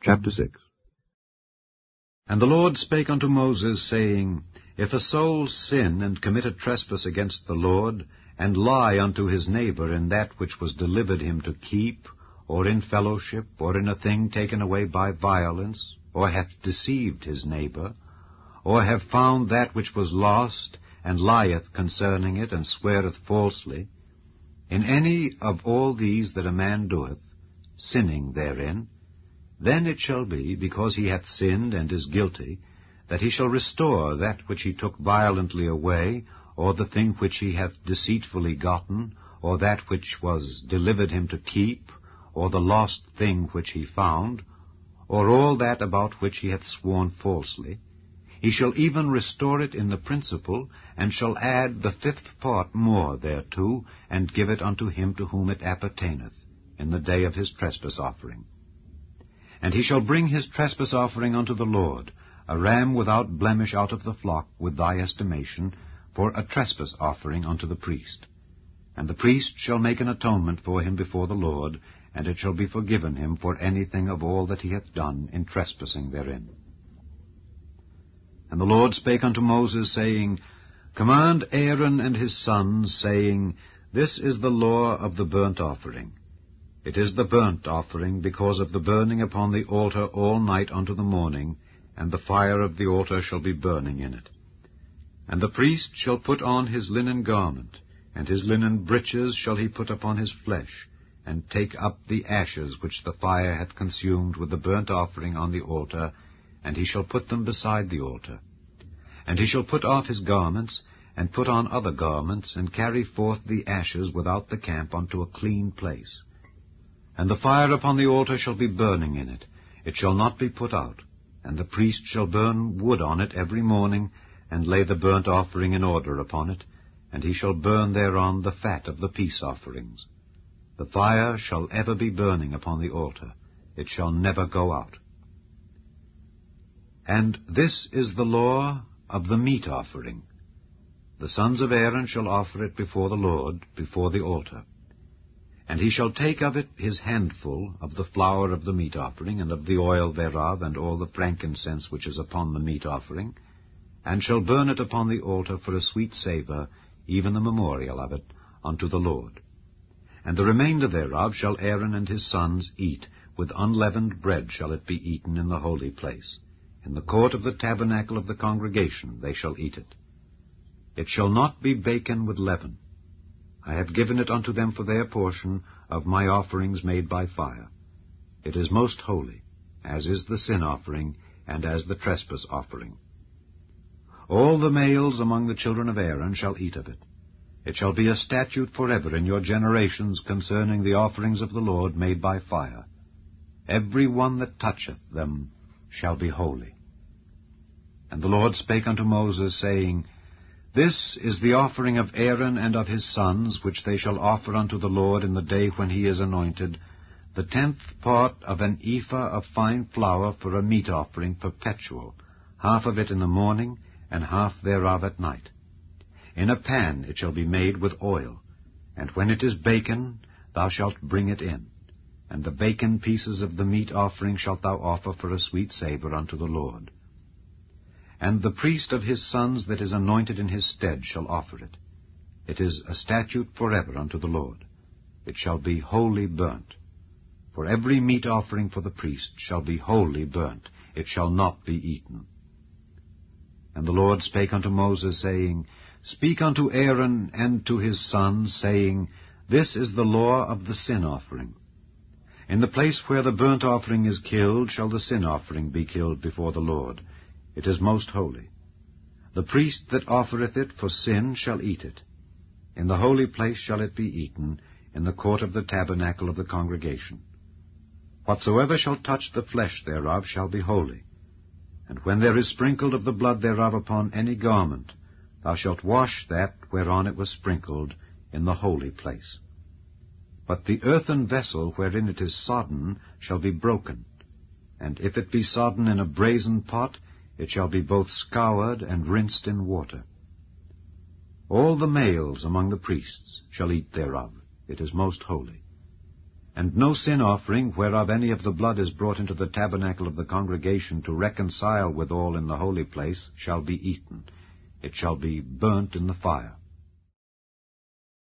Chapter 6. And the Lord spake unto Moses, saying, If a soul sin and commit a trespass against the Lord, and lie unto his neighbor in that which was delivered him to keep, or in fellowship, or in a thing taken away by violence, or hath deceived his neighbor, or have found that which was lost, and lieth concerning it, and sweareth falsely, in any of all these that a man doeth, sinning therein, then it shall be, because he hath sinned and is guilty, that he shall restore that which he took violently away, or the thing which he hath deceitfully gotten, or that which was delivered him to keep, or the lost thing which he found, or all that about which he hath sworn falsely. He shall even restore it in the principal, and shall add the 5th part more thereto, and give it unto him to whom it appertaineth, in the day of his trespass offering. And he shall bring his trespass offering unto the Lord, a ram without blemish out of the flock, with thy estimation, for a trespass offering unto the priest. And the priest shall make an atonement for him before the Lord, and it shall be forgiven him for anything of all that he hath done in trespassing therein. And the Lord spake unto Moses, saying, Command Aaron and his sons, saying, This is the law of the burnt offering. It is the burnt offering because of the burning upon the altar all night unto the morning, and the fire of the altar shall be burning in it. And the priest shall put on his linen garment, and his linen breeches shall he put upon his flesh, and take up the ashes which the fire hath consumed with the burnt offering on the altar, and he shall put them beside the altar. And he shall put off his garments, and put on other garments, and carry forth the ashes without the camp unto a clean place. And the fire upon the altar shall be burning in it, it shall not be put out. And the priest shall burn wood on it every morning, and lay the burnt offering in order upon it, and he shall burn thereon the fat of the peace offerings. The fire shall ever be burning upon the altar, it shall never go out. And this is the law of the meat offering. The sons of Aaron shall offer it before the Lord, before the altar. And he shall take of it his handful of the flour of the meat offering, and of the oil thereof, and all the frankincense which is upon the meat offering, and shall burn it upon the altar for a sweet savour, even the memorial of it, unto the Lord. And the remainder thereof shall Aaron and his sons eat, with unleavened bread shall it be eaten in the holy place. In the court of the tabernacle of the congregation they shall eat it. It shall not be baken with leaven. I have given it unto them for their portion of my offerings made by fire. It is most holy, as is the sin offering, and as the trespass offering. All the males among the children of Aaron shall eat of it. It shall be a statute forever in your generations concerning the offerings of the Lord made by fire. Every one that toucheth them shall be holy. And the Lord spake unto Moses, saying, This is the offering of Aaron and of his sons, which they shall offer unto the Lord in the day when he is anointed, the 10th part of an ephah of fine flour for a meat offering perpetual, half of it in the morning, and half thereof at night. In a pan it shall be made with oil, and when it is baken, thou shalt bring it in. And the baken pieces of the meat offering shalt thou offer for a sweet savour unto the Lord. And the priest of his sons that is anointed in his stead shall offer it. It is a statute forever unto the Lord. It shall be wholly burnt. For every meat offering for the priest shall be wholly burnt. It shall not be eaten. And the Lord spake unto Moses, saying, Speak unto Aaron and to his sons, saying, This is the law of the sin offering. In the place where the burnt offering is killed shall the sin offering be killed before the Lord. It is most holy. The priest that offereth it for sin shall eat it. In the holy place shall it be eaten, in the court of the tabernacle of the congregation. Whatsoever shall touch the flesh thereof shall be holy. And when there is sprinkled of the blood thereof upon any garment, thou shalt wash that whereon it was sprinkled in the holy place. But the earthen vessel wherein it is sodden shall be broken, and if it be sodden in a brazen pot, it shall be both scoured and rinsed in water. All the males among the priests shall eat thereof. It is most holy. And no sin offering, whereof any of the blood is brought into the tabernacle of the congregation to reconcile withal in the holy place, shall be eaten. It shall be burnt in the fire.